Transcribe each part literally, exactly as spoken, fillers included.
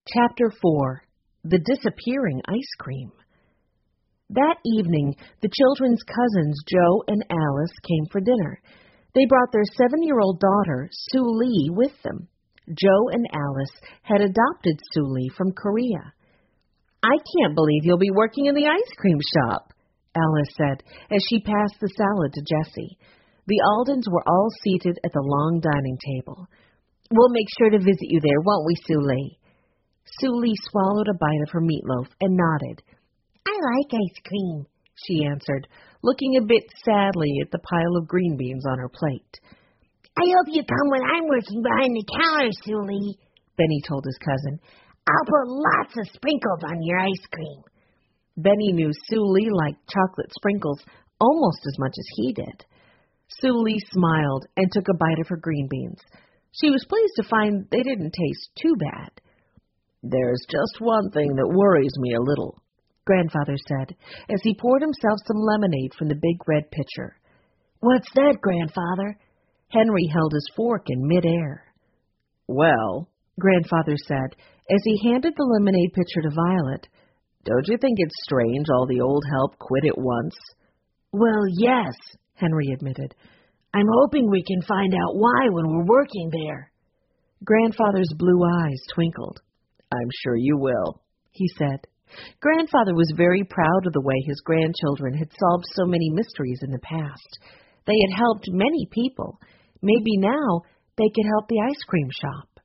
Chapter four. The Disappearing Ice Cream. That evening, the children's cousins Joe and Alice came for dinner. They brought their seven-year-old daughter, Sue Lee, with them. Joe and Alice had adopted Sue Lee from Korea. "I can't believe you'll be working in the ice cream shop," Alice said as she passed the salad to Jessie. The Aldens were all seated at the long dining table. "We'll make sure to visit you there, won't we, Sue Lee?" Sue Lee swallowed a bite of her meatloaf and nodded. "I like ice cream," she answered, looking a bit sadly at the pile of green beans on her plate. "I hope you come when I'm working behind the counter, Sue Lee," Benny told his cousin. "I'll put lots of sprinkles on your ice cream." Benny knew Sue Lee liked chocolate sprinkles almost as much as he did. Sue Lee smiled and took a bite of her green beans. She was pleased to find they didn't taste too bad. "There's just one thing that worries me a little," Grandfather said, as he poured himself some lemonade from the big red pitcher. "What's that, Grandfather?" Henry held his fork in midair. "Well," Grandfather said, as he handed the lemonade pitcher to Violet, "don't you think it's strange all the old help quit at once?" "Well, yes," Henry admitted. "I'm hoping we can find out why when we're working there." Grandfather's blue eyes twinkled. "I'm sure you will," he said. Grandfather was very proud of the way his grandchildren had solved so many mysteries in the past. They had helped many people. Maybe now they could help the ice cream shop.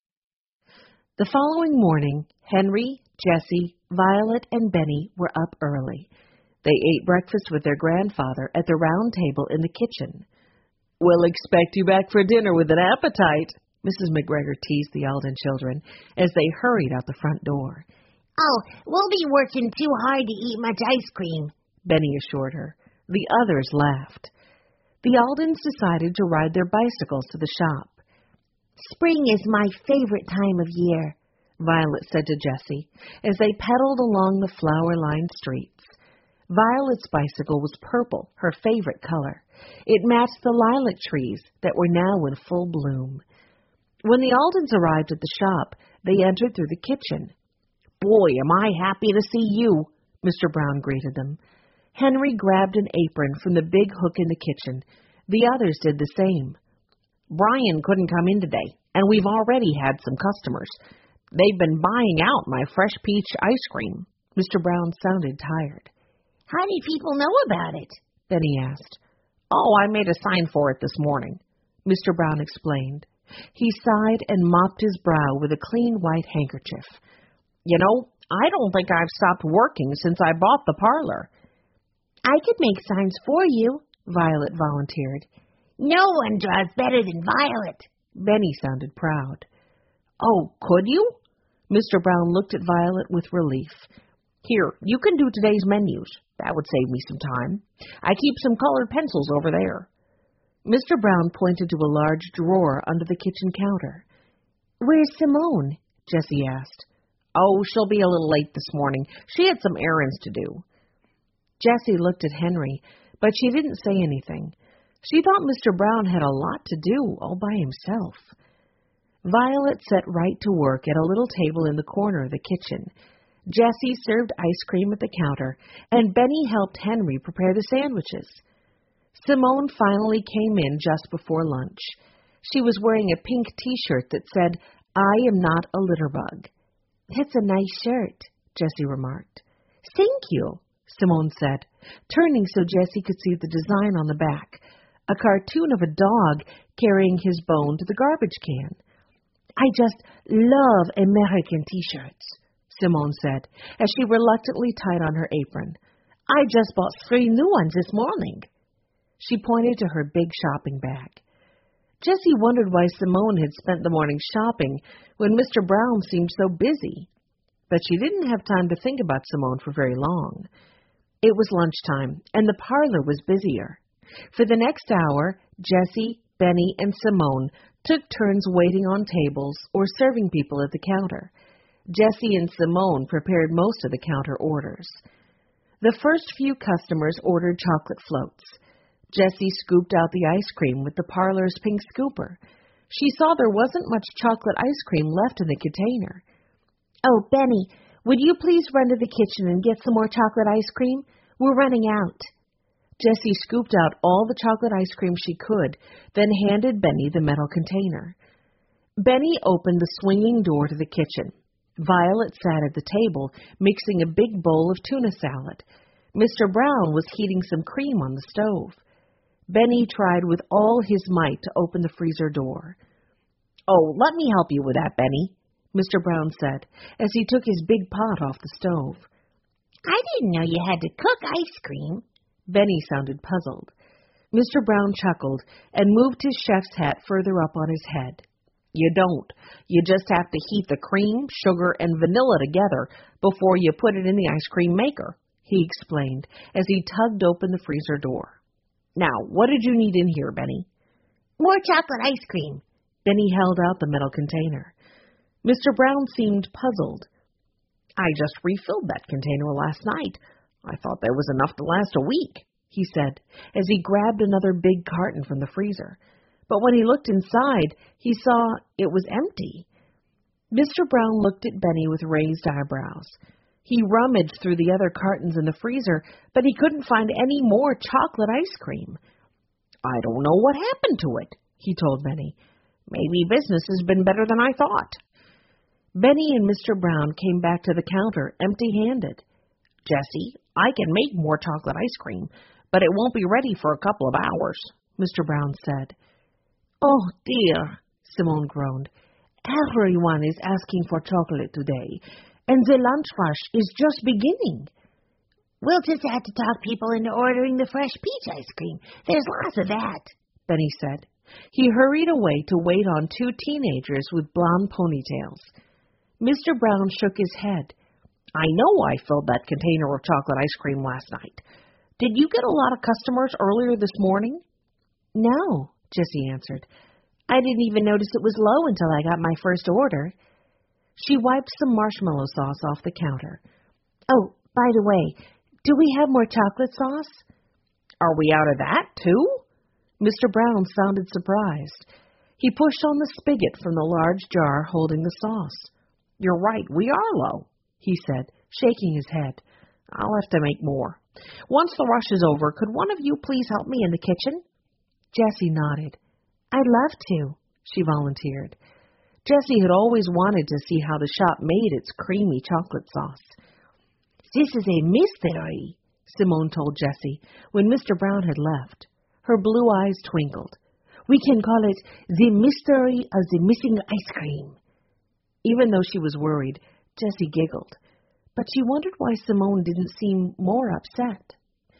The following morning, Henry, Jessie, Violet, and Benny were up early. They ate breakfast with their grandfather at the round table in the kitchen. "We'll expect you back for dinner with an appetite," Missus McGregor teased the Alden children as they hurried out the front door. "Oh, we'll be working too hard to eat much ice cream," Benny assured her. The others laughed. The Aldens decided to ride their bicycles to the shop. "Spring is my favorite time of year," Violet said to Jessie as they pedaled along the flower-lined streets. Violet's bicycle was purple, her favorite color. It matched the lilac trees that were now in full bloom. When the Aldens arrived at the shop, they entered through the kitchen. "Boy, am I happy to see you," Mister Brown greeted them. Henry grabbed an apron from the big hook in the kitchen. The others did the same. "Brian couldn't come in today, and we've already had some customers. They've been buying out my fresh peach ice cream." Mister Brown sounded tired. "How do people know about it?" Benny asked. "Oh, I made a sign for it this morning," Mister Brown explained. He sighed and mopped his brow with a clean white handkerchief. "You know, I don't think I've stopped working since I bought the parlor." "I could make signs for you," Violet volunteered. "No one draws better than Violet." Benny sounded proud. "Oh, could you?" Mister Brown looked at Violet with relief. "Here, you can do today's menus. That would save me some time. I keep some colored pencils over there." Mister Brown pointed to a large drawer under the kitchen counter. "Where's Simone?" Jessie asked. "Oh, she'll be a little late this morning. She had some errands to do." Jessie looked at Henry, but she didn't say anything. She thought Mister Brown had a lot to do all by himself. Violet set right to work at a little table in the corner of the kitchen. Jessie served ice cream at the counter, and Benny helped Henry prepare the sandwiches. Simone finally came in just before lunch. She was wearing a pink T-shirt that said, "I am not a litter bug." "That's a nice shirt," Jessie remarked. "Thank you," Simone said, turning so Jessie could see the design on the back, a cartoon of a dog carrying his bone to the garbage can. "I just love American T-shirts," Simone said, as she reluctantly tied on her apron. "I just bought three new ones this morning." She pointed to her big shopping bag. Jessie wondered why Simone had spent the morning shopping when Mister Brown seemed so busy. But she didn't have time to think about Simone for very long. It was lunchtime, and the parlor was busier. For the next hour, Jessie, Benny, and Simone took turns waiting on tables or serving people at the counter. Jessie and Simone prepared most of the counter orders. The first few customers ordered chocolate floats. Jessie scooped out the ice cream with the parlor's pink scooper. She saw there wasn't much chocolate ice cream left in the container. Oh, Benny, would you please run to the kitchen and get some more chocolate ice cream? We're running out. Jessie scooped out all the chocolate ice cream she could, then handed Benny the metal container. Benny opened the swinging door to the kitchen. Violet sat at the table, mixing a big bowl of tuna salad. Mister Brown was heating some cream on the stove. Benny tried with all his might to open the freezer door. "Oh, let me help you with that, Benny," Mister Brown said, as he took his big pot off the stove. "I didn't know you had to cook ice cream." Benny sounded puzzled. Mister Brown chuckled and moved his chef's hat further up on his head. "You don't. You just have to heat the cream, sugar, and vanilla together before you put it in the ice cream maker," he explained as he tugged open the freezer door. "Now, what did you need in here, Benny?" "More chocolate ice cream." Benny held out the metal container. Mister Brown seemed puzzled. "I just refilled that container last night. I thought there was enough to last a week," he said, as he grabbed another big carton from the freezer. But when he looked inside, he saw it was empty. Mister Brown looked at Benny with raised eyebrows. He rummaged through the other cartons in the freezer, but he couldn't find any more chocolate ice cream. "I don't know what happened to it," he told Benny. "Maybe business has been better than I thought." Benny and Mister Brown came back to the counter empty-handed. "Jessie, I can make more chocolate ice cream, but it won't be ready for a couple of hours," Mister Brown said. "Oh, dear," Simone groaned. "Everyone is asking for chocolate today, and the lunch rush is just beginning." "We'll just have to talk people into ordering the fresh peach ice cream. There's lots of that," Benny said. He hurried away to wait on two teenagers with blonde ponytails. Mister Brown shook his head. "I know I filled that container of chocolate ice cream last night. Did you get a lot of customers earlier this morning?" "No," Jessie answered. "I didn't even notice it was low until I got my first order." She wiped some marshmallow sauce off the counter. "Oh, by the way, do we have more chocolate sauce?" "Are we out of that, too?" Mister Brown sounded surprised. He pushed on the spigot from the large jar holding the sauce. "You're right, we are low," he said, shaking his head. "I'll have to make more. Once the rush is over, could one of you please help me in the kitchen?" Jessie nodded. "I'd love to," she volunteered. Jessie had always wanted to see how the shop made its creamy chocolate sauce. "This is a mystery," Simone told Jessie when Mister Brown had left. Her blue eyes twinkled. "We can call it the mystery of the missing ice cream." Even though she was worried, Jessie giggled, but she wondered why Simone didn't seem more upset.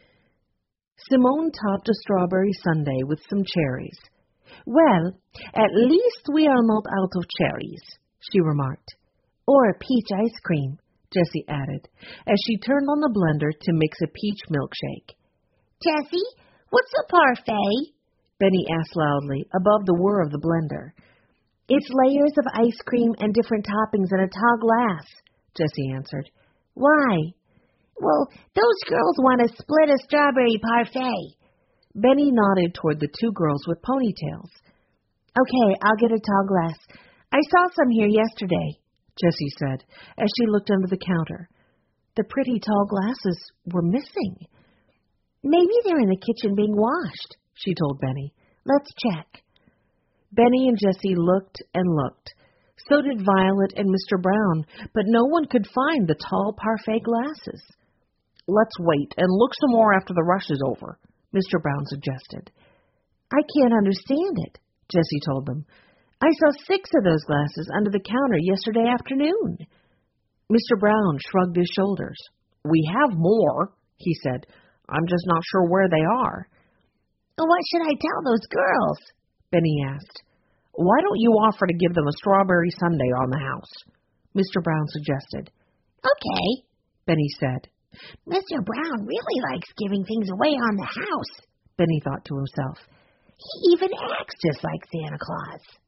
Simone topped a strawberry sundae with some cherries. "Well, at least we are not out of cherries," she remarked. "Or peach ice cream," Jessie added, as she turned on the blender to mix a peach milkshake. "Jessie, what's a parfait?" Benny asked loudly, above the whir of the blender. "It's layers of ice cream and different toppings in a tall glass," Jessie answered. "Why?" "Well, those girls want to split a strawberry parfait." Benny nodded toward the two girls with ponytails. "Okay, I'll get a tall glass. I saw some here yesterday," Jessie said, as she looked under the counter. The pretty tall glasses were missing. "Maybe they're in the kitchen being washed," she told Benny. "Let's check." Benny and Jessie looked and looked. So did Violet and Mister Brown, but no one could find the tall parfait glasses. "Let's wait and look some more after the rush is over," Mister Brown suggested. "I can't understand it," Jessie told them. "I saw six of those glasses under the counter yesterday afternoon." Mister Brown shrugged his shoulders. "We have more," he said. "I'm just not sure where they are." "What should I tell those girls?" Benny asked. "Why don't you offer to give them a strawberry sundae on the house?" Mister Brown suggested. "Okay," Benny said. "Mister Brown really likes giving things away on the house," Benny thought to himself. "He even acts just like Santa Claus."